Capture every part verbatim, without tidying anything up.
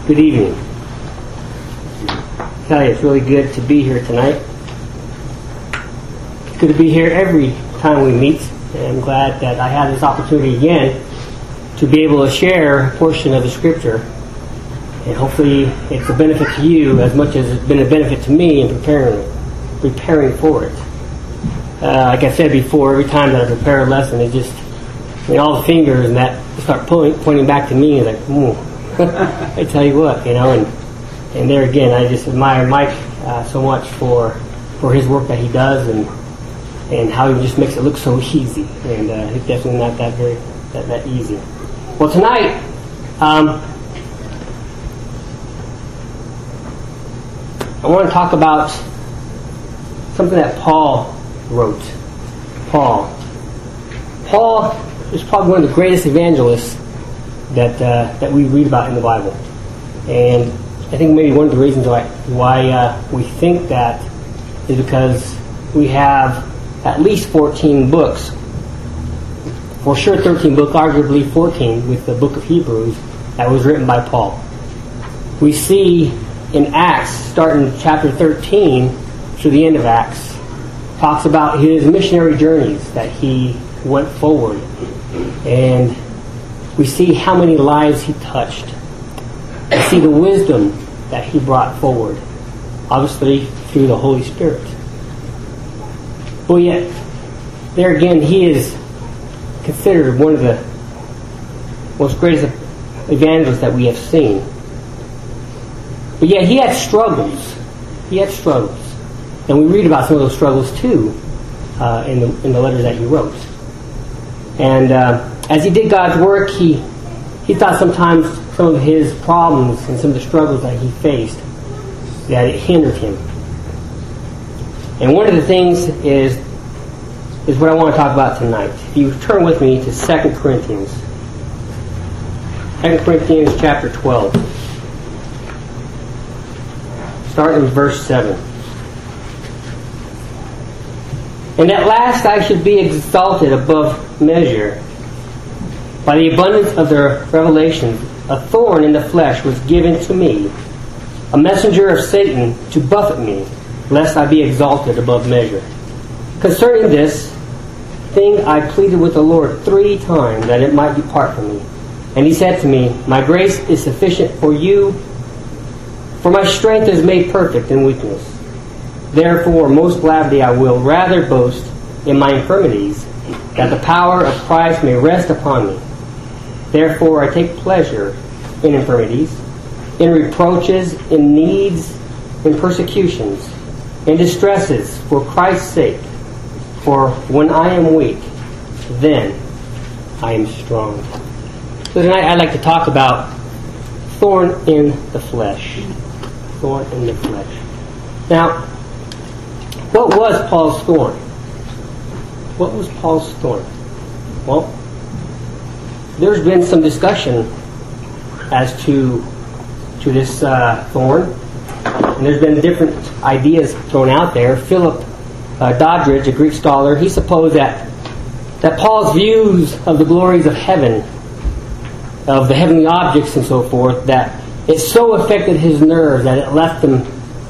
Good evening. I tell you, it's really good to be here tonight. It's good to be here every time we meet, and I'm glad that I have this opportunity again to be able to share a portion of the Scripture, and hopefully it's a benefit to you as much as it's been a benefit to me in preparing preparing for it. Uh, like I said before, every time that I prepare a lesson, it just, I mean, all the fingers and that start pointing, pointing back to me, and like, ooh. I tell you what, you know, and and there again, I just admire Mike uh, so much for for his work that he does, and and how he just makes it look so easy, and uh, it's definitely not that very that, that easy. Well, tonight, um, I want to talk about something that Paul wrote. Paul, Paul is probably one of the greatest evangelists that uh, that we read about in the Bible, and I think maybe one of the reasons why why uh, we think that is because we have at least fourteen books, for sure thirteen books, arguably fourteen, with the book of Hebrews that was written by Paul. We see in Acts, starting chapter thirteen to the end of Acts, talks about his missionary journeys that he went forward, and we see how many lives he touched. We see the wisdom that he brought forward, obviously through the Holy Spirit. But yet, there again, he is considered one of the most greatest evangelists that we have seen. But yet, he had struggles. He had struggles. And we read about some of those struggles too uh, in the in the letters that he wrote. And uh, as he did God's work, he he thought sometimes some of his problems and some of the struggles that he faced, that it hindered him. And one of the things is is what I want to talk about tonight. If you turn with me to Second Corinthians. Second Corinthians chapter twelve. Start in verse seven. And at last I should be exalted above measure by the abundance of their revelations. A thorn in the flesh was given to me, a messenger of Satan to buffet me, lest I be exalted above measure. Concerning this thing I pleaded with the Lord three times that it might depart from me. And he said to me, My grace is sufficient for you, for my strength is made perfect in weakness. Therefore, most gladly I will rather boast in my infirmities, that the power of Christ may rest upon me. Therefore, I take pleasure in infirmities, in reproaches, in needs, in persecutions, in distresses, for Christ's sake. For when I am weak, then I am strong. So tonight I'd like to talk about thorn in the flesh. Thorn in the flesh. Now, what was Paul's thorn? What was Paul's thorn? Well, there's been some discussion as to to this uh, thorn, and there's been different ideas thrown out there. Philip uh, Doddridge, a Greek scholar, he supposed that that Paul's views of the glories of heaven, of the heavenly objects and so forth, that it so affected his nerves that it left him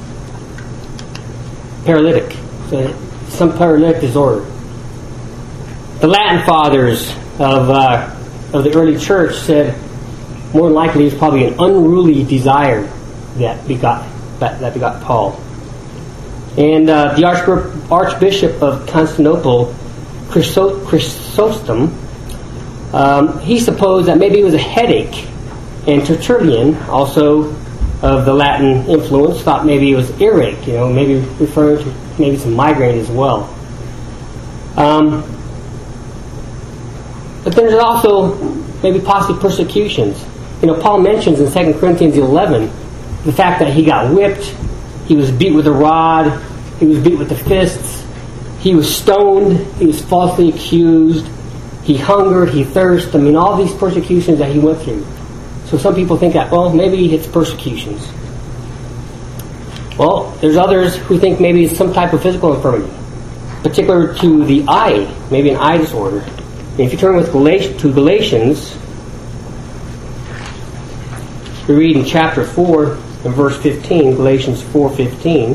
paralytic, so some paralytic disorder. The Latin fathers of uh, of the early church said more than likely it's probably an unruly desire that begot that, that begot Paul. And uh, the Archbishop, Archbishop of Constantinople, Chrysostom, um, he supposed that maybe it was a headache, and Tertullian, also of the Latin influence, thought maybe it was earache, you know, maybe referring to maybe some migraine as well. Um, but there's also maybe possibly persecutions. You know, Paul mentions in Second Corinthians eleven the fact that he got whipped, he was beat with a rod, he was beat with the fists, he was stoned, he was falsely accused, he hungered, he thirsted. I mean, all these persecutions that he went through. So some people think that, well, maybe it's persecutions. Well, there's others who think maybe it's some type of physical infirmity, particular to the eye, maybe an eye disorder. And if you turn with Galatians, to Galatians, We read in chapter four and verse fifteen, Galatians four fifteen.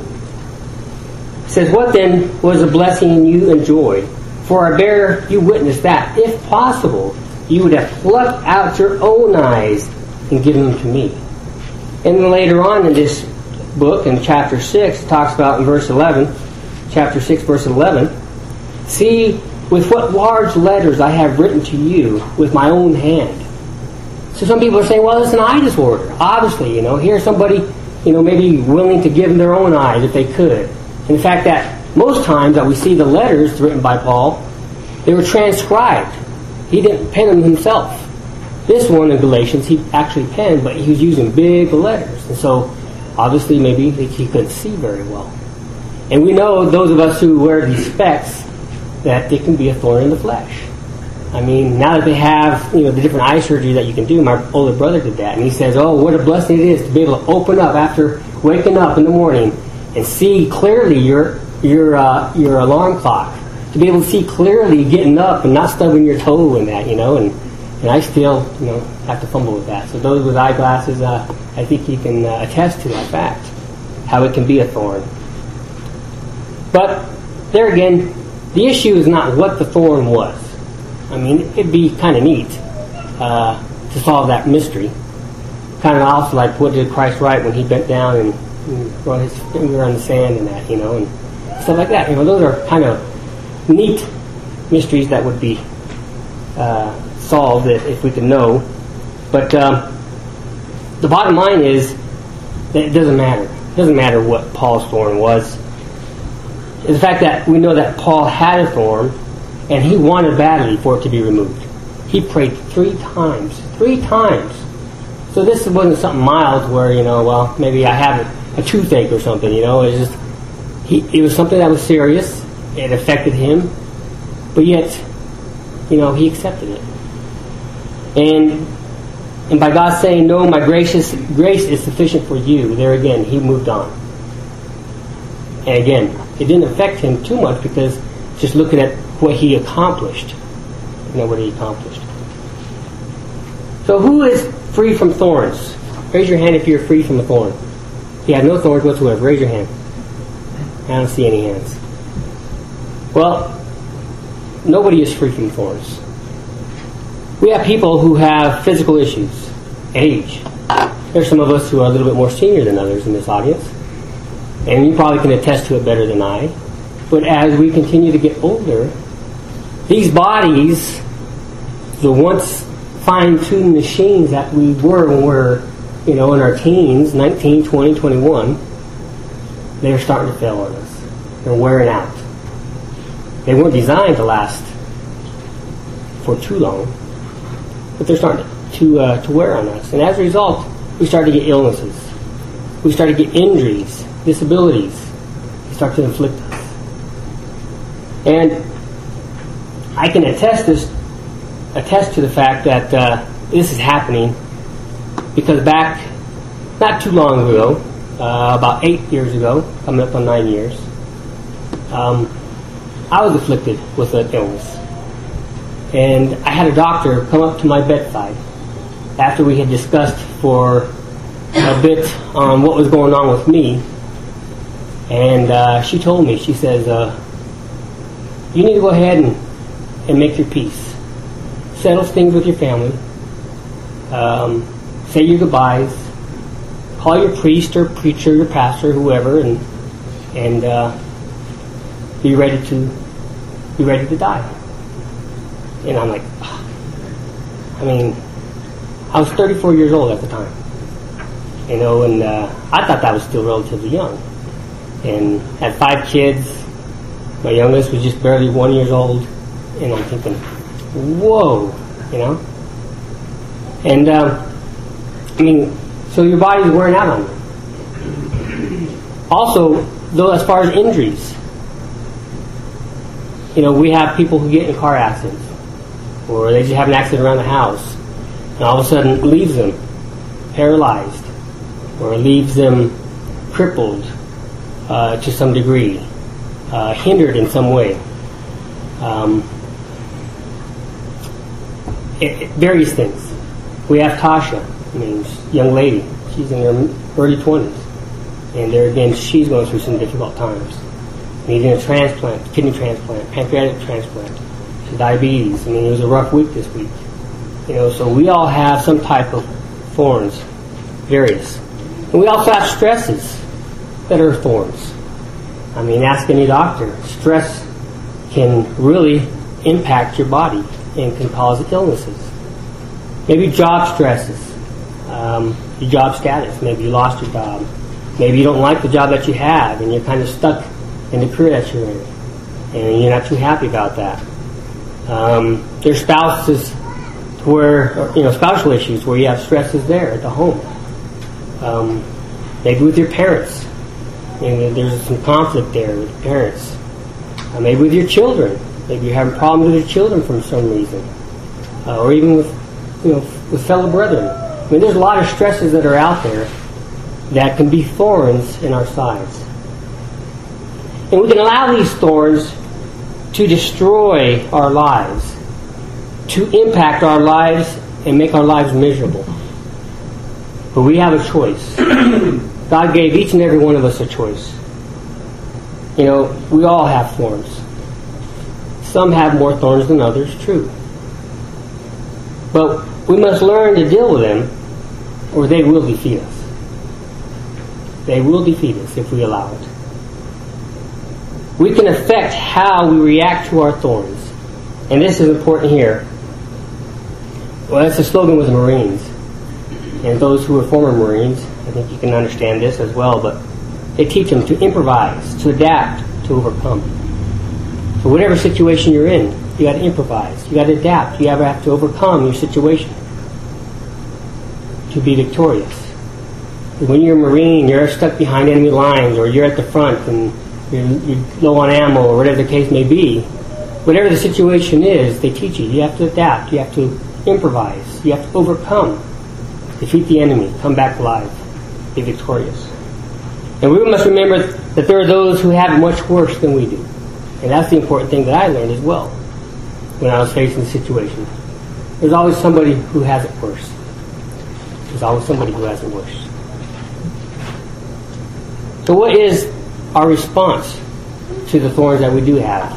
It says, "What then was a blessing you enjoyed? For I bear you witness that, if possible, you would have plucked out your own eyes and given them to me." And then later on in this book, in chapter six, it talks about in verse eleven, chapter six, verse eleven, "See with what large letters I have written to you with my own hand." So some people are saying, well, it's an eye disorder. Obviously, you know, here's somebody, you know, maybe willing to give them their own eyes if they could. And the fact that most times that we see the letters written by Paul, they were transcribed. He didn't pen them himself. This one in Galatians, he actually penned, but he was using big letters. And so, obviously, maybe he couldn't see very well. And we know, those of us who wear these specs, that it can be a thorn in the flesh. I mean, now that they have, you know, the different eye surgery that you can do, my older brother did that, and he says, oh, what a blessing it is to be able to open up after waking up in the morning and see clearly your your uh, your alarm clock, to be able to see clearly getting up and not stubbing your toe in that, you know, and, and I still, you know, have to fumble with that. So those with eyeglasses, uh, I think you can uh, attest to that fact, how it can be a thorn. But there again, the issue is not what the thorn was. I mean, it'd be kind of neat uh, to solve that mystery. Kind of also like, what did Christ write when he bent down and, and brought his finger on the sand and that, you know, and stuff like that. You know, those are kind of neat mysteries that would be uh, solved if, if we could know. But um, the bottom line is that it doesn't matter. It doesn't matter what Paul's thorn was. It's the fact that we know that Paul had a thorn, and he wanted badly for it to be removed. He prayed three times. Three times. So this wasn't something mild where, you know, well, maybe I have a, a toothache or something, you know. It was just, he, it was something that was serious. It affected him. But yet, you know, he accepted it. And and by God saying, no, my gracious grace is sufficient for you, there again, he moved on. And again, it didn't affect him too much because just looking at what he accomplished. You know, what he accomplished. So who is free from thorns? Raise your hand if you're free from a thorn. If you have no thorns whatsoever, raise your hand. I don't see any hands. Well, nobody is free from thorns. We have people who have physical issues, age. There's some of us who are a little bit more senior than others in this audience. And you probably can attest to it better than I. But as we continue to get older, these bodies, the once fine-tuned machines that we were when we were, you know, in our teens, nineteen, twenty, twenty-one, they're starting to fail on us. They're wearing out. They weren't designed to last for too long, but they're starting to uh, to wear on us. And as a result, we start to get illnesses. We start to get injuries, disabilities. They start to inflict us. And I can attest this, attest to the fact that uh, this is happening because back not too long ago, uh, about eight years ago, coming up on nine years, um, I was afflicted with an illness. And I had a doctor come up to my bedside after we had discussed for a bit on what was going on with me. And uh, she told me, she says, uh, you need to go ahead and, and make your peace. Settle things with your family. Um, say your goodbyes. Call your priest or preacher, your pastor, whoever, and and uh, be ready to be ready to die. And I'm like, I mean, I was thirty-four years old at the time, you know, and uh, I thought that was still relatively young. And had five kids. My youngest was just barely one years old, and I'm thinking, whoa, you know. And um, I mean, so your body's wearing out on you. Also, though, as far as injuries, you know, we have people who get in car accidents, or they just have an accident around the house, and all of a sudden it leaves them paralyzed, or leaves them crippled uh, to some degree, uh, hindered in some way. Um, it, it, various things. We have Tasha. I mean, young lady, she's in her early twenties. And there again, she's going through some difficult times. Needing a transplant, kidney transplant, pancreatic transplant, diabetes. I mean, it was a rough week this week. You know, so we all have some type of thorns, various. And we also have stresses that are thorns. I mean, ask any doctor. Stress can really impact your body and can cause illnesses. Maybe job stresses, um, your job status. Maybe you lost your job. Maybe you don't like the job that you have and you're kind of stuck in the career that you're in. And you're not too happy about that. Um, there's spouses where, you know, spousal issues where you have stresses there at the home. Um, maybe with your parents. Maybe there's some conflict there with your parents. Uh, maybe with your children. Maybe you're having problems with your children for some reason. Uh, or even with, you know, with fellow brethren. I mean, there's a lot of stresses that are out there that can be thorns in our sides. And we can allow these thorns to destroy our lives, to impact our lives and make our lives miserable. But we have a choice. God gave each and every one of us a choice. You know, we all have thorns. Some have more thorns than others, true. But we must learn to deal with them, or they will defeat us. They will defeat us if we allow it. We can affect how we react to our thorns. And this is important here. Well, that's the slogan with the Marines. And those who are former Marines, I think you can understand this as well, but they teach them to improvise, to adapt, to overcome. So whatever situation you're in, you got to improvise. You got to adapt. You have to overcome your situation to be victorious. When you're a Marine, you're stuck behind enemy lines, or you're at the front and you're, you're low on ammo, or whatever the case may be. Whatever the situation is, they teach you. You have to adapt. You have to improvise. You have to overcome. Defeat the enemy. Come back alive. Be victorious. And we must remember that there are those who have it much worse than we do. And that's the important thing that I learned as well when I was facing the situation. There's always somebody who has it worse. There's always somebody who has it worse. So what is our response to the thorns that we do have?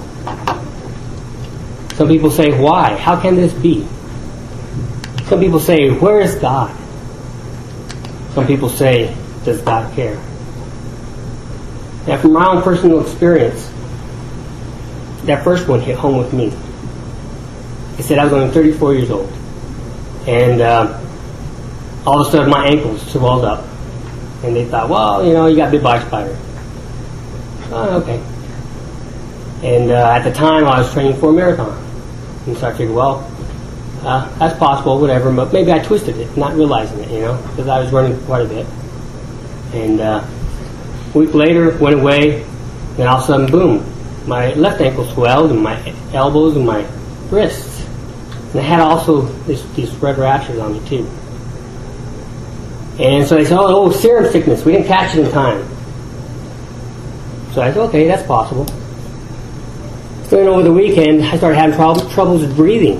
Some people say, why? How can this be? Some people say, where is God? Some people say, does God care? Now, from my own personal experience, that first one hit home with me. I said I was only thirty-four years old. And uh, all of a sudden my ankles swelled up. And they thought, well, you know, you got bit by a spider. Oh, okay. And uh, at the time I was training for a marathon. And so I figured, well, uh, that's possible, whatever, but maybe I twisted it, not realizing it, you know, because I was running quite a bit. And uh, a week later, went away, and all of a sudden, boom, my left ankle swelled, and my elbows and my wrists. And I had also this, these red rashes on me, too. And so they said, oh, oh, serum sickness, we didn't catch it in time. So I said, okay, that's possible. So then over the weekend, I started having trouble, troubles with breathing.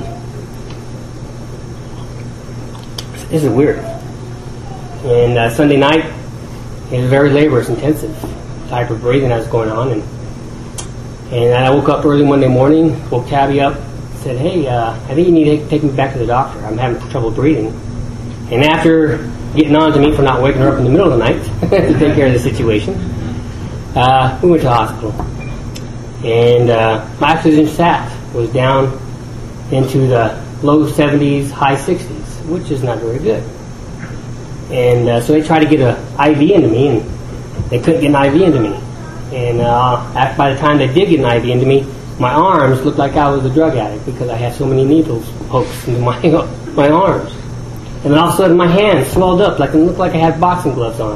This is weird. And uh, Sunday night, it was very laborious, intensive type of breathing that was going on. And and I woke up early Monday morning, woke Tabby up, said, hey, uh, I think you need to take me back to the doctor. I'm having trouble breathing. And after getting on to me for not waking her up in the middle of the night to take care of the situation, uh, we went to the hospital. And uh, my oxygen sat was down into the low seventies, high sixties, which is not very good. And uh, so they tried to get an I V into me, and they couldn't get an I V into me. And uh, after, by the time they did get an I V into me, my arms looked like I was a drug addict because I had so many needles poked into my my arms. And then all of a sudden my hands swelled up, like it looked like I had boxing gloves on.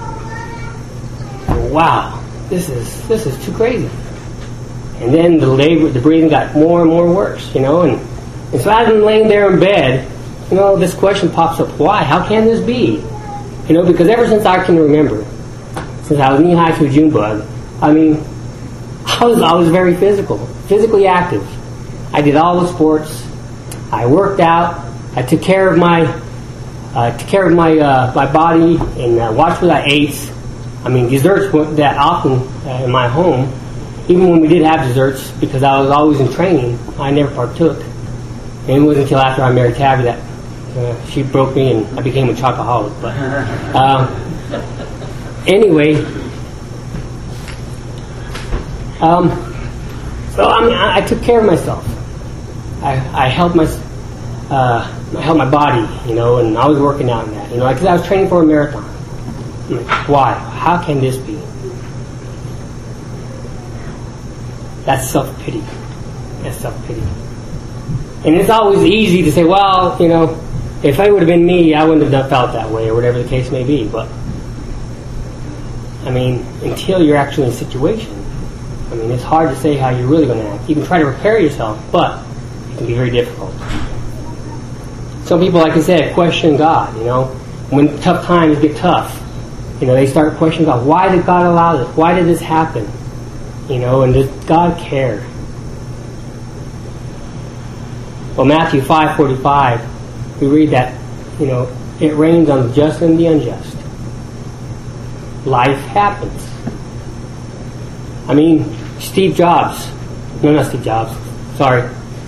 And wow, this is this is too crazy. And then the labor, the breathing got more and more worse, you know. And, and so as I'm laying there in bed, you know, this question pops up: why? How can this be? You know, because ever since I can remember, since I was knee high to a June bug, I mean, I was I was very physical, physically active. I did all the sports. I worked out. I took care of my uh, took care of my uh, my body and uh, watched what I ate. I mean, desserts weren't that often uh, in my home. Even when we did have desserts, because I was always in training, I never partook. And it wasn't until after I married Tabby that uh, she broke me and I became a chocoholic. But uh, anyway, um, so I mean, I, I took care of myself. I, I helped my uh, I helped my body, you know, and I was working out in that, you know, because I was training for a marathon. I'm like, why? How can this be? That's self-pity. That's self-pity. And it's always easy to say, well, you know, if it would have been me, I wouldn't have done, felt that way, or whatever the case may be. But, I mean, until you're actually in a situation, I mean, it's hard to say how you're really going to act. You can try to prepare yourself, but it can be very difficult. Some people, like I said, question God, you know. When tough times get tough, you know, they start questioning God. Why did God allow this? Why did this happen? You know, and does God care? Well, Matthew five forty-five, we read that, you know, it rains on the just and the unjust. Life happens. I mean, Steve Jobs. No, not Steve Jobs. Sorry.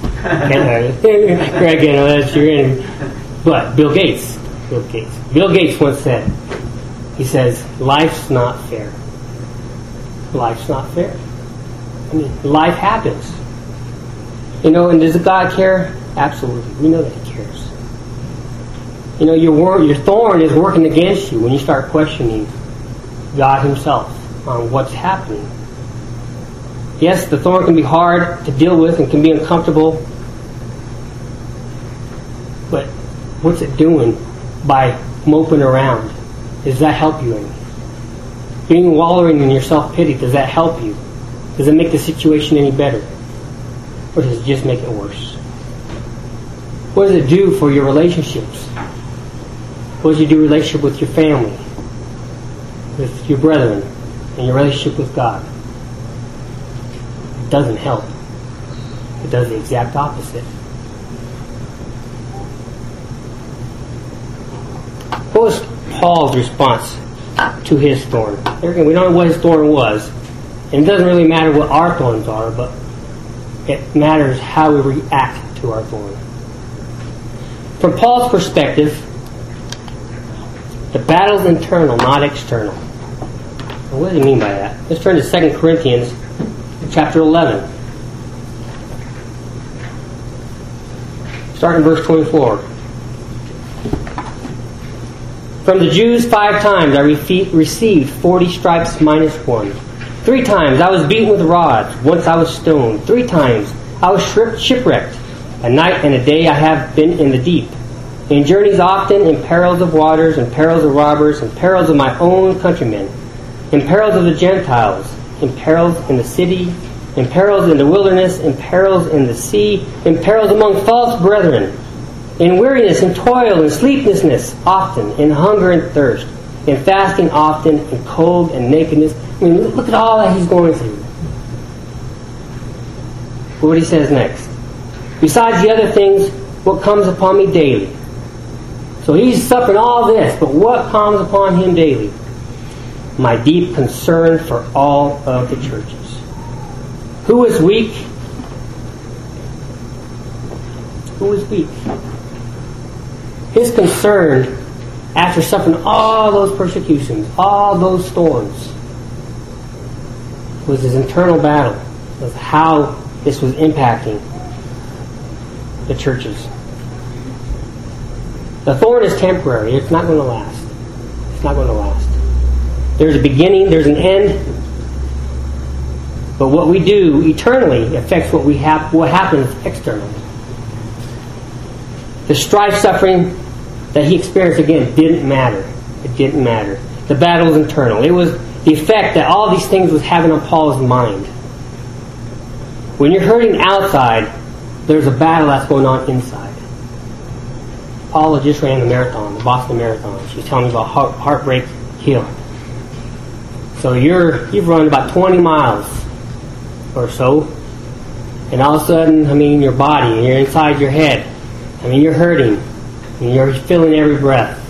Greg, you know, that's your enemy. But Bill Gates. Bill Gates. Bill Gates once said, he says, life's not fair. Life's not fair. I mean, life happens. You know, and does God care? Absolutely. We know that He cares. You know, your wor- your thorn is working against you when you start questioning God Himself on what's happening. Yes, the thorn can be hard to deal with and can be uncomfortable. But what's it doing by moping around? Does that help you any? Being wallowing in your self-pity, does that help you? Does it make the situation any better? Or does it just make it worse? What does it do for your relationships? What does it do in relationship with your family? With your brethren? And your relationship with God? It doesn't help. It does the exact opposite. What was Paul's response to his thorn? Again, we don't know what his thorn was. And it doesn't really matter what our thorns are, but it matters how we react to our thorn. From Paul's perspective, the battle's internal, not external. Well, what does he mean by that? Let's turn to Second Corinthians chapter eleven. Starting in verse twenty-four. From the Jews five times I refe- received forty stripes minus one. Three times I was beaten with rods. Once I was stoned. Three times I was shipwrecked. A night and a day I have been in the deep. In journeys often, in perils of waters, in perils of robbers, in perils of my own countrymen, in perils of the Gentiles, in perils in the city, in perils in the wilderness, in perils in the sea, in perils among false brethren, in weariness and toil and sleeplessness often, in hunger and thirst, in fasting often, in cold and nakedness. I mean, look at all that he's going through. What he says next. Besides the other things, what comes upon me daily. So he's suffering all this, but what comes upon him daily? My deep concern for all of the churches. Who is weak? Who is weak? His concern, after suffering all those persecutions, all those thorns, was his internal battle of how this was impacting the churches. The thorn is temporary. It's not going to last. It's not going to last. There's a beginning, there's an end. But what we do eternally affects what we have, what happens externally. The strife, suffering that he experienced, again, didn't matter. It didn't matter. The battle was internal. It was the effect that all these things was having on Paul's mind. When you're hurting outside, there's a battle that's going on inside. Paula just ran the marathon, the Boston Marathon. She's telling me about Heart, Heartbreak Hill. So you're you've run about twenty miles or so, and all of a sudden, I mean, your body, you're inside your head. I mean, you're hurting, and you're feeling every breath.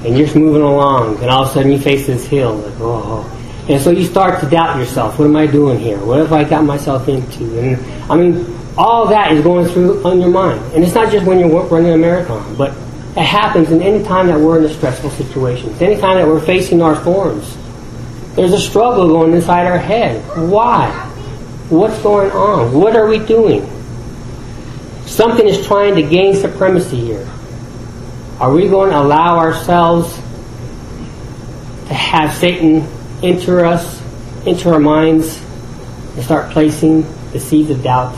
and you're just moving along, and all of a sudden you face this hill, like, oh. And so you start to doubt yourself. What am I doing here? What have I got myself into? And I mean, all that is going through on your mind. And it's not just when you're running a marathon, but it happens in any time that we're in a stressful situations, any time that we're facing our thorns. There's a struggle going inside our head. Why? What's going on? What are we doing? Something is trying to gain supremacy here. Are we going to allow ourselves to have Satan enter us, into our minds, and start placing the seeds of doubt?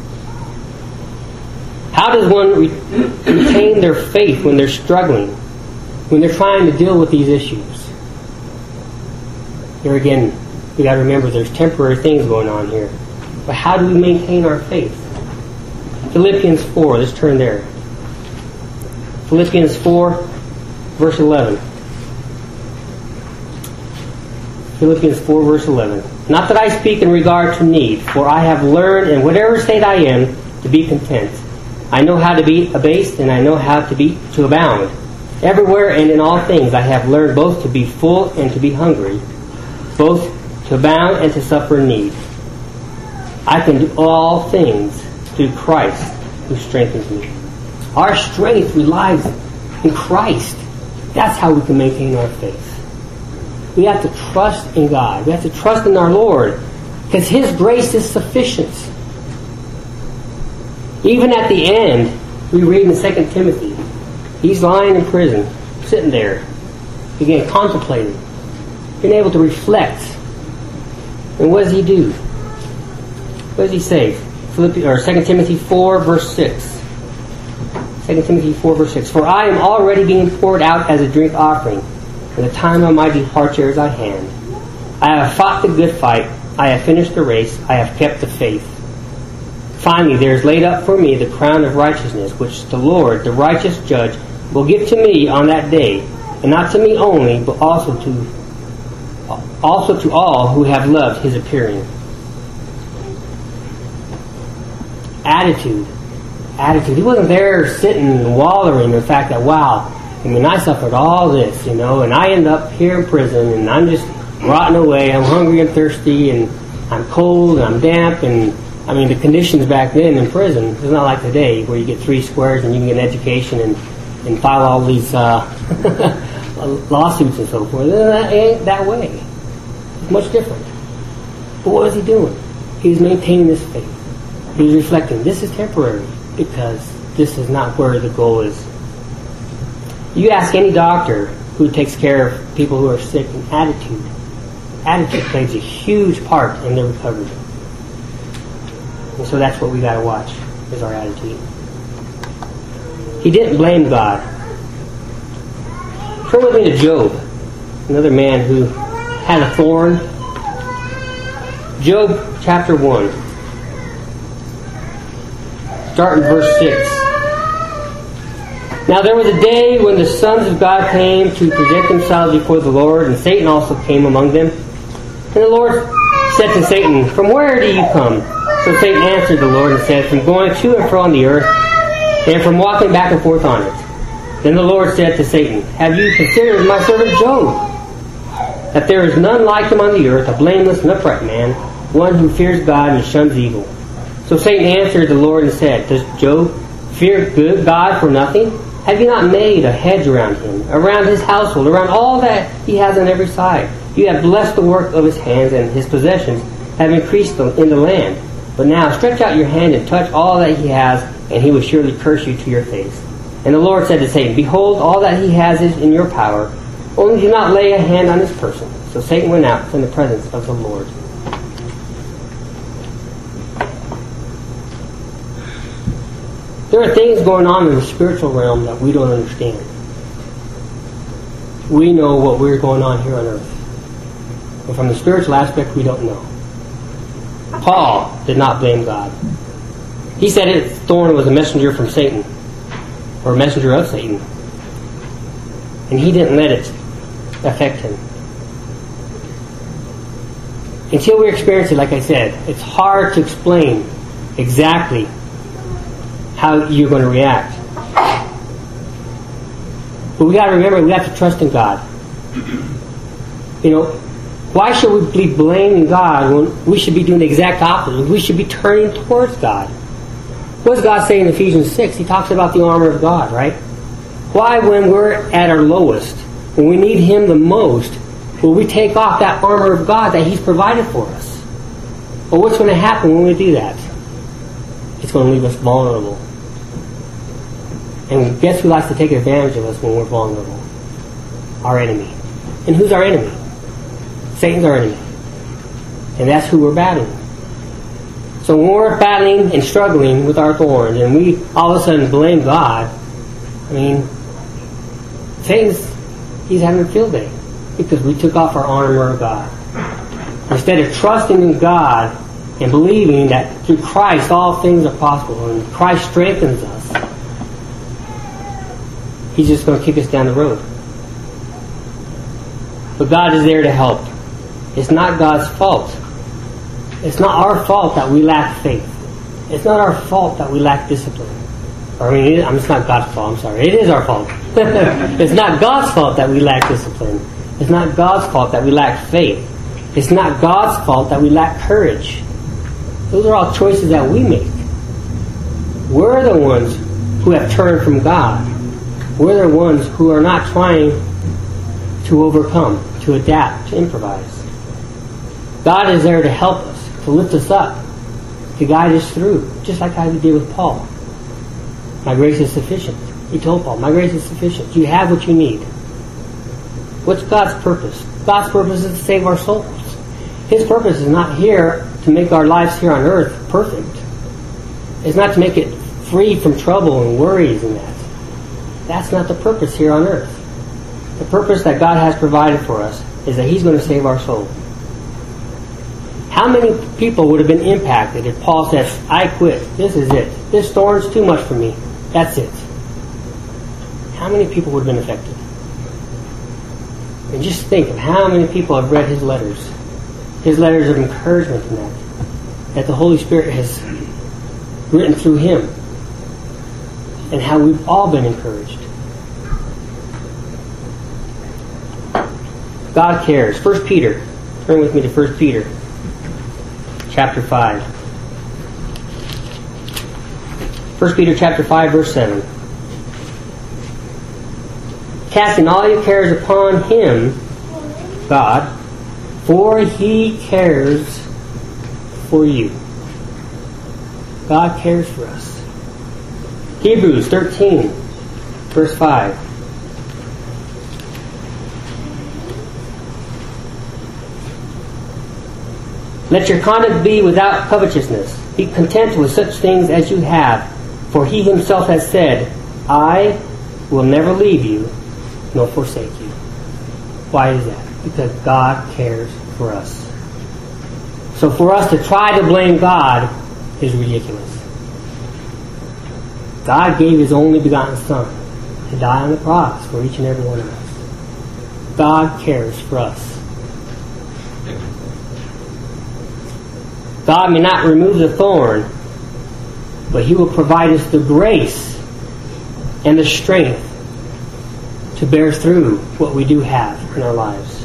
How does one re- retain their faith when they're struggling, when they're trying to deal with these issues? Here again, we got to remember there's temporary things going on here. But how do we maintain our faith? Philippians four, let's turn there. Philippians four, verse eleven. Philippians four, verse eleven. Not that I speak in regard to need, for I have learned in whatever state I am to be content. I know how to be abased, and I know how to be to abound. Everywhere and in all things I have learned both to be full and to be hungry, both to abound and to suffer need. I can do all things through Christ who strengthens me. Our strength relies in Christ. That's how we can maintain our faith. We have to trust in God. We have to trust in our Lord, because His grace is sufficient. Even at the end, we read in Second Timothy, he's lying in prison, sitting there, again, contemplating, being able to reflect. And what does he do? What does he say? Philippians, or Second Timothy four, verse six. Second Timothy four, verse six. For I am already being poured out as a drink offering, and the time of my departure is at hand. I have fought the good fight. I have finished the race. I have kept the faith. Finally, there is laid up for me the crown of righteousness, which the Lord, the righteous judge, will give to me on that day, and not to me only, but also to also to all who have loved His appearing. Attitude. Attitude. He wasn't there sitting and wallowing in the fact that, wow, I mean, I suffered all this, you know, and I end up here in prison, and I'm just rotting away. I'm hungry and thirsty, and I'm cold, and I'm damp, and I mean, the conditions back then in prison, it's not like today, where you get three squares and you can get an education and, and file all these uh, lawsuits and so forth. It ain't that way. It's much different. But what was he doing? He was maintaining his faith. He was reflecting, this is temporary, because this is not where the goal is. You ask any doctor who takes care of people who are sick, and attitude. Attitude plays a huge part in their recovery. And so that's what we got to watch, is our attitude. He didn't blame God. Turn with me to Job, another man who had a thorn. Job chapter one. Start in verse six. Now there was a day when the sons of God came to present themselves before the Lord, and Satan also came among them. And the Lord said to Satan, "From where do you come?" So Satan answered the Lord and said, "From going to and fro on the earth, and from walking back and forth on it." Then the Lord said to Satan, "Have you considered my servant Job? That there is none like him on the earth, a blameless and upright man, one who fears God and shuns evil." So Satan answered the Lord and said, "Does Job fear good God for nothing? Have you not made a hedge around him, around his household, around all that he has on every side? You have blessed the work of his hands, and his possessions have increased in the land. But now stretch out your hand and touch all that he has, and he will surely curse you to your face." And the Lord said to Satan, "Behold, all that he has is in your power, only do not lay a hand on his person." So Satan went out from the presence of the Lord. There are things going on in the spiritual realm that we don't understand. We know what we're going on here on earth. But from the spiritual aspect, we don't know. Paul did not blame God. He said his thorn was a messenger from Satan, or a messenger of Satan. And he didn't let it affect him. Until we experience it, like I said, it's hard to explain exactly how you're going to react. But we got to remember, we have to trust in God. You know, why should we be blaming God when we should be doing the exact opposite? We should be turning towards God. What does God say in Ephesians six? He talks about the armor of God, right? Why, when we're at our lowest, when we need Him the most, will we take off that armor of God that He's provided for us? Well, what's going to happen when we do that? It's going to leave us vulnerable. And guess who likes to take advantage of us when we're vulnerable? Our enemy. And who's our enemy? Satan's our enemy. And that's who we're battling. So when we're battling and struggling with our thorns and we all of a sudden blame God, I mean, Satan's, he's having a field day because we took off our armor of God. Instead of trusting in God and believing that through Christ all things are possible and Christ strengthens us, He's just going to kick us down the road. But God is there to help. It's not God's fault. It's not our fault that we lack faith. It's not our fault that we lack discipline. Or, I mean, it's not God's fault. I'm sorry. It is our fault. It's not God's fault that we lack discipline. It's not God's fault that we lack faith. It's not God's fault that we lack courage. Those are all choices that we make. We're the ones who have turned from God. We're the ones who are not trying to overcome, to adapt, to improvise. God is there to help us, to lift us up, to guide us through, just like how He did with Paul. My grace is sufficient. He told Paul, my grace is sufficient. You have what you need. What's God's purpose? God's purpose is to save our souls. His purpose is not here to make our lives here on earth perfect. It's not to make it free from trouble and worries and that. That's not the purpose here on earth. The purpose that God has provided for us is that He's going to save our soul. How many people would have been impacted if Paul said, I quit. This is it. This thorn's too much for me. That's it. How many people would have been affected? And just think of how many people have read his letters. His letters of encouragement in that. That the Holy Spirit has written through him. And how we've all been encouraged. God cares. First Peter. Turn with me to First Peter. Chapter five. First Peter chapter five, verse seven. Casting all your cares upon Him, God, for He cares for you. God cares for us. Hebrews thirteen, verse five. Let your conduct be without covetousness. Be content with such things as you have. For He Himself has said, I will never leave you, nor forsake you. Why is that? Because God cares for us. So for us to try to blame God is ridiculous. God gave His only begotten Son to die on the cross for each and every one of us. God cares for us. God may not remove the thorn, but He will provide us the grace and the strength to bear through what we do have in our lives.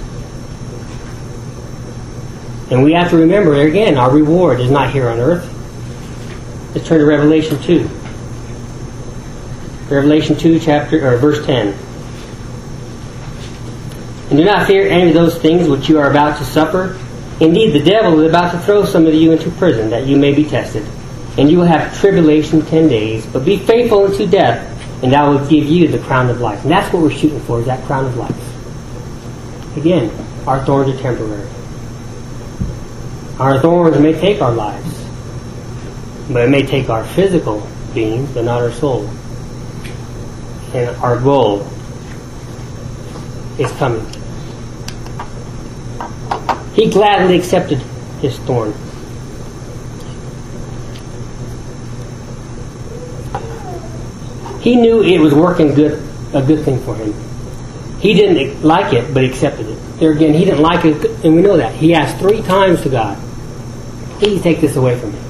And we have to remember, again, our reward is not here on earth. Let's turn to Revelation two. Revelation two, chapter or verse ten. And do not fear any of those things which you are about to suffer. Indeed, the devil is about to throw some of you into prison, that you may be tested. And you will have tribulation ten days. But be faithful unto death, and I will give you the crown of life. And that's what we're shooting for, is that crown of life. Again, our thorns are temporary. Our thorns may take our lives. But it may take our physical beings, but not our soul. And our goal is coming. He gladly accepted his thorn. He knew it was working good, a good thing for him. He didn't like it, but he accepted it. There again, he didn't like it, and we know that. He asked three times to God, please take this away from me.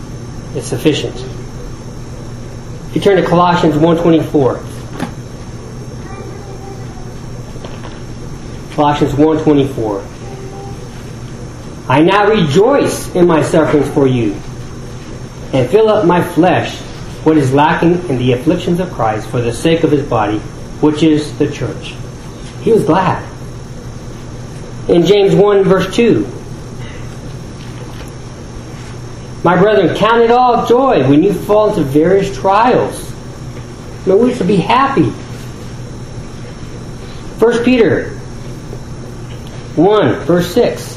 It's sufficient. If you turn to Colossians one twenty-four. Colossians one twenty-four. I now rejoice in my sufferings for you, and fill up my flesh what is lacking in the afflictions of Christ for the sake of his body, which is the church. He was glad. In James one verse two, my brethren, count it all joy when you fall into various trials. I mean, we should be happy. First Peter one verse six.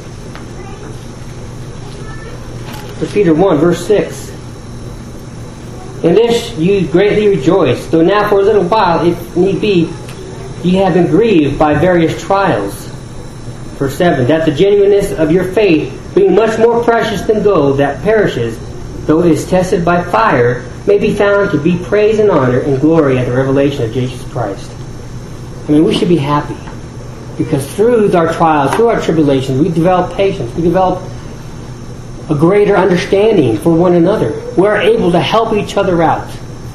First Peter one verse six. In this you greatly rejoice, though now for a little while, if need be, ye have been grieved by various trials. Verse seven. That the genuineness of your faith, being much more precious than gold that perishes, though it is tested by fire, may be found to be praise and honor and glory at the revelation of Jesus Christ. I mean, we should be happy, because through our trials, through our tribulations, we develop patience, we develop a greater understanding for one another. We're able to help each other out.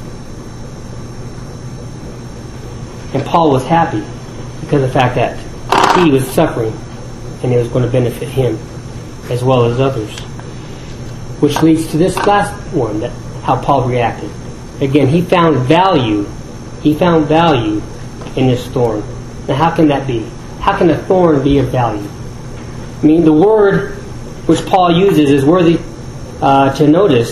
And Paul was happy because of the fact that he was suffering and it was going to benefit him as well as others. Which leads to this last one, that how Paul reacted. Again, he found value. He found value in this thorn. Now how can that be? How can a thorn be of value? I mean, the word which Paul uses is worthy uh, to notice,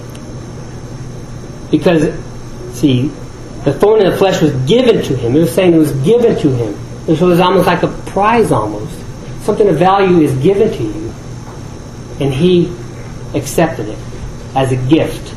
because, see, the thorn in the flesh was given to him. It was saying it was given to him. It was almost like a prize almost. Something of value is given to you. And he accepted it as a gift.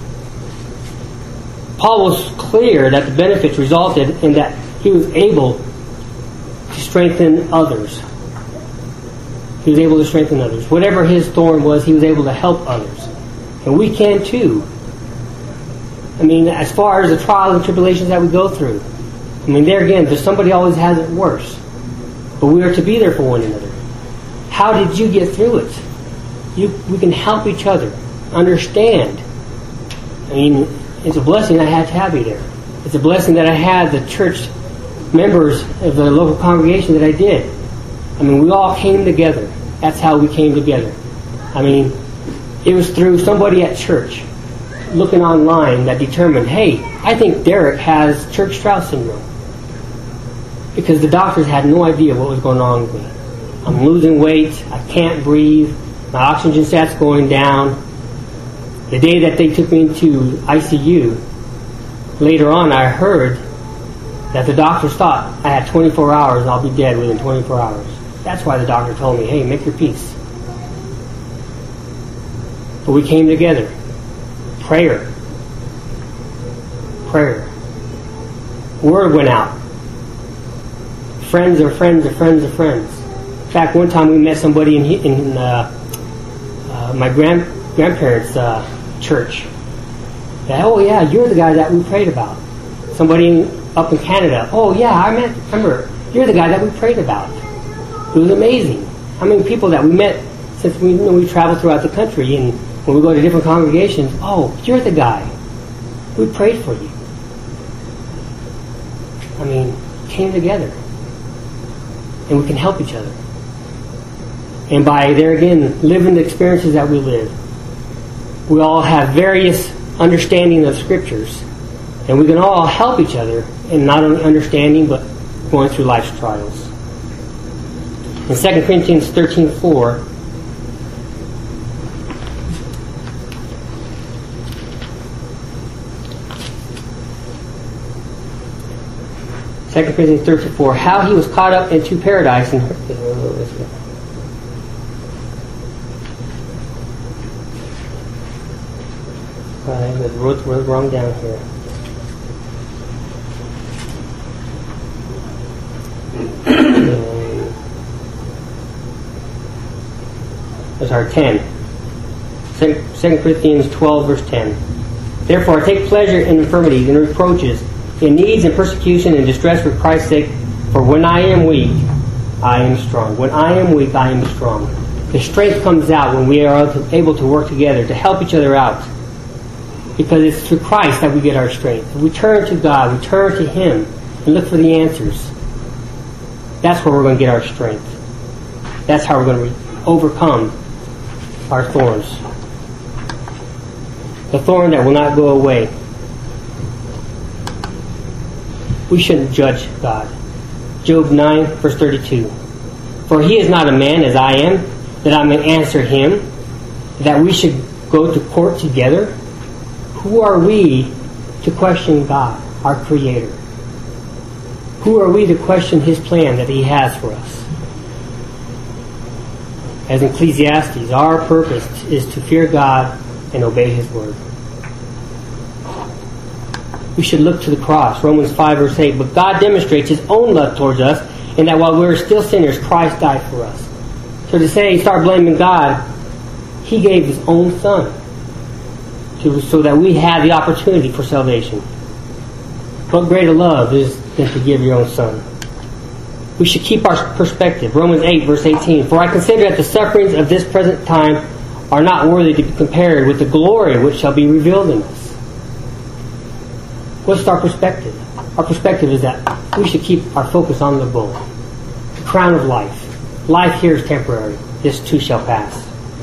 Paul was clear that the benefits resulted in that he was able to strengthen others. He was able to strengthen others. Whatever his thorn was, he was able to help others. And we can too. I mean, as far as the trials and tribulations that we go through, I mean, there again, there's somebody always has it worse. But we are to be there for one another. How did you get through it? You, we can help each other. Understand. I mean, it's a blessing I had to have you there. It's a blessing that I had the church members of the local congregation that I did. I mean, we all came together. That's how we came together. I mean, it was through somebody at church looking online that determined, hey, I think Derek has Church-Strauss syndrome. Because the doctors had no idea what was going on with me. I'm losing weight. I can't breathe. My oxygen sat's going down. The day that they took me into I C U, later on I heard that the doctors thought I had twenty-four hours and I'll be dead within twenty-four hours. That's why the doctor told me, hey, make your peace. But we came together. Prayer. Prayer. Word went out. Friends are friends are friends are friends. In fact, one time we met somebody in, in uh, uh, my grand, grandparents' uh, church. That, oh yeah, you're the guy that we prayed about. Somebody in, up in Canada. Oh yeah, I met, remember, you're the guy that we prayed about. It was amazing. How many people that we met since we, you know, we traveled throughout the country, and when we go to different congregations, oh, you're the guy. We prayed for you. I mean, came together. And we can help each other. And by, there again, living the experiences that we live, we all have various understanding of scriptures. And we can all help each other in not only understanding, but going through life's trials. In Second Corinthians thirteen four, Second Corinthians thirteen four, how he was caught up into paradise and I wrote the wrong down here. Sorry, ten. Second Corinthians twelve, verse ten. Therefore I take pleasure in infirmities and reproaches, in needs and persecution and distress for Christ's sake, for when I am weak, I am strong. When I am weak, I am strong. The strength comes out when we are able to work together, to help each other out. Because it's through Christ that we get our strength. We turn to God, we turn to Him, and look for the answers. That's where we're going to get our strength. That's how we're going to overcome our thorns. The thorn that will not go away. We shouldn't judge God. Job nine, verse thirty-two. For he is not a man as I am, that I may answer him, that we should go to court together. Who are we to question God, our Creator? Who are we to question His plan that He has for us? As in Ecclesiastes, our purpose is to fear God and obey His word. We should look to the cross. Romans five, verse eight. But God demonstrates His own love towards us, in that while we were still sinners, Christ died for us. So to say, start blaming God, He gave His own Son to, so that we had the opportunity for salvation. What greater love is than to give your own Son? We should keep our perspective. Romans eight, verse eighteen. For I consider that the sufferings of this present time are not worthy to be compared with the glory which shall be revealed in us. What's our perspective? Our perspective is that we should keep our focus on the goal, the crown of life. Life here is temporary. This too shall pass.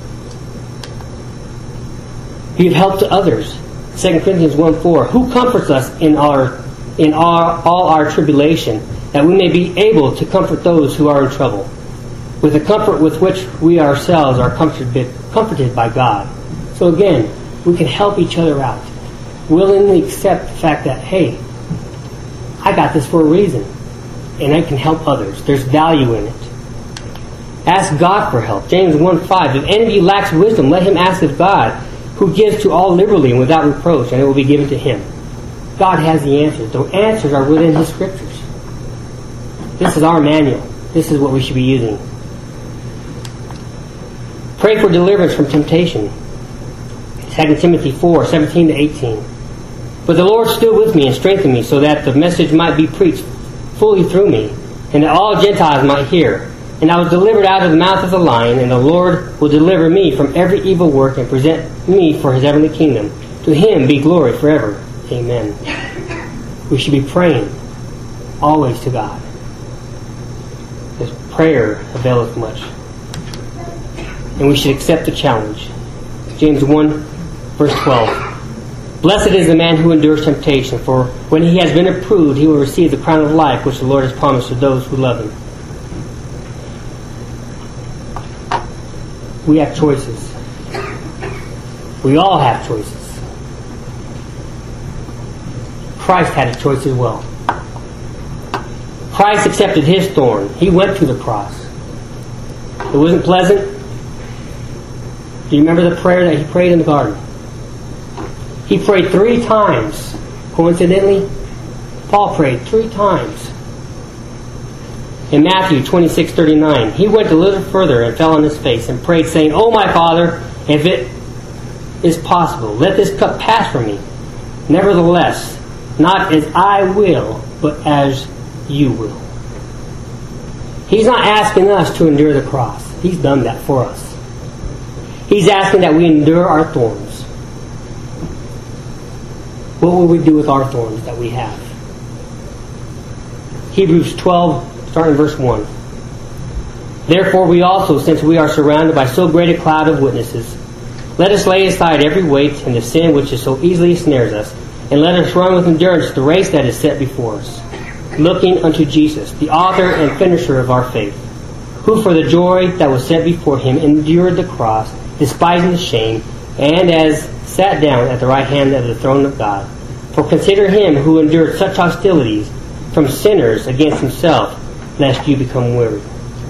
Give help to others. Second Corinthians one four. Who comforts us in our in our, all our tribulation, that we may be able to comfort those who are in trouble, with the comfort with which we ourselves are comforted, comforted by God. So again, we can help each other out. Willingly accept the fact that, hey, I got this for a reason, and I can help others. There's value in it. Ask God for help. James one five. If any of you lacks wisdom, let him ask of God, who gives to all liberally and without reproach, and it will be given to him. God has the answers. The answers are within His Scriptures. This is our manual. This is what we should be using. Pray for deliverance from temptation. Second Timothy four, seventeen to eighteen. But the Lord stood with me and strengthened me, so that the message might be preached fully through me, and that all Gentiles might hear. And I was delivered out of the mouth of the lion, and the Lord will deliver me from every evil work and present me for His heavenly kingdom. To Him be glory forever. Amen. We should be praying always to God, because prayer availeth much. And we should accept the challenge. James one, verse twelve. Blessed is the man who endures temptation, for when he has been approved, he will receive the crown of life which the Lord has promised to those who love Him. We have choices. We all have choices. Christ had a choice as well. Christ accepted His thorn. He went to the cross. It wasn't pleasant. Do you remember the prayer that He prayed in the garden? He prayed three times. Coincidentally, Paul prayed three times. In Matthew twenty-six thirty-nine, he went a little further and fell on his face and prayed, saying, "O my Father, if it is possible, let this cup pass from me. Nevertheless, not as I will, but as You will." He's not asking us to endure the cross. He's done that for us. He's asking that we endure our thorns. What will we do with our thorns that we have? Hebrews twelve, starting verse one. Therefore we also, since we are surrounded by so great a cloud of witnesses, let us lay aside every weight and the sin which is so easily snares us, and let us run with endurance the race that is set before us, looking unto Jesus, the author and finisher of our faith, who for the joy that was set before Him endured the cross, despising the shame, and as sat down at the right hand of the throne of God. For consider Him who endured such hostilities from sinners against Himself, lest you become weary.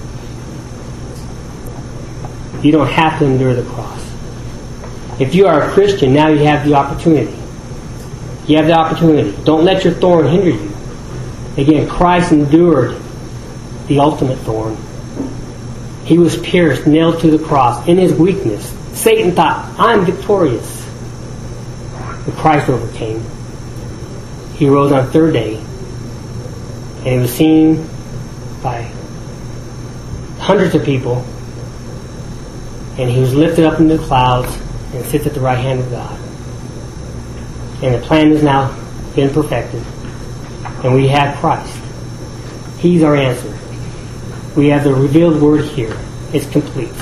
You don't have to endure the cross. If you are a Christian, now you have the opportunity. You have the opportunity. Don't let your thorn hinder you. Again, Christ endured the ultimate thorn. He was pierced, nailed to the cross. In His weakness, Satan thought, I'm victorious. But Christ overcame. He rose on the third day, and He was seen by hundreds of people, and He was lifted up into the clouds and sits at the right hand of God. And the plan has now been perfected, and we have Christ. He's our answer. We have the revealed word here. It's complete.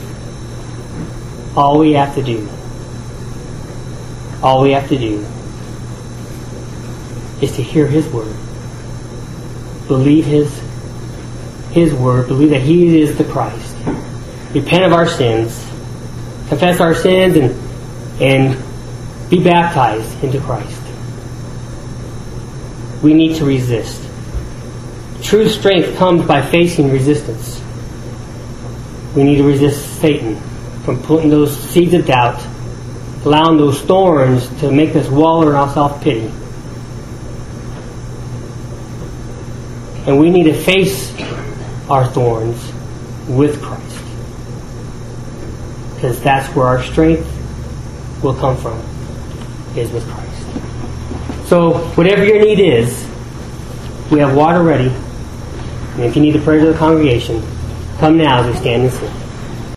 All we have to do, all we have to do is to hear His word. Believe His His word. Believe that He is the Christ. Repent of our sins. Confess our sins and, and be baptized into Christ. We need to resist. True strength comes by facing resistance. We need to resist Satan from putting those seeds of doubt, allowing those thorns to make us wallow in our self-pity. And we need to face our thorns with Christ. Because that's where our strength will come from, is with Christ. So, whatever your need is, we have water ready. And if you need the prayers of the congregation, come now as we stand and sing.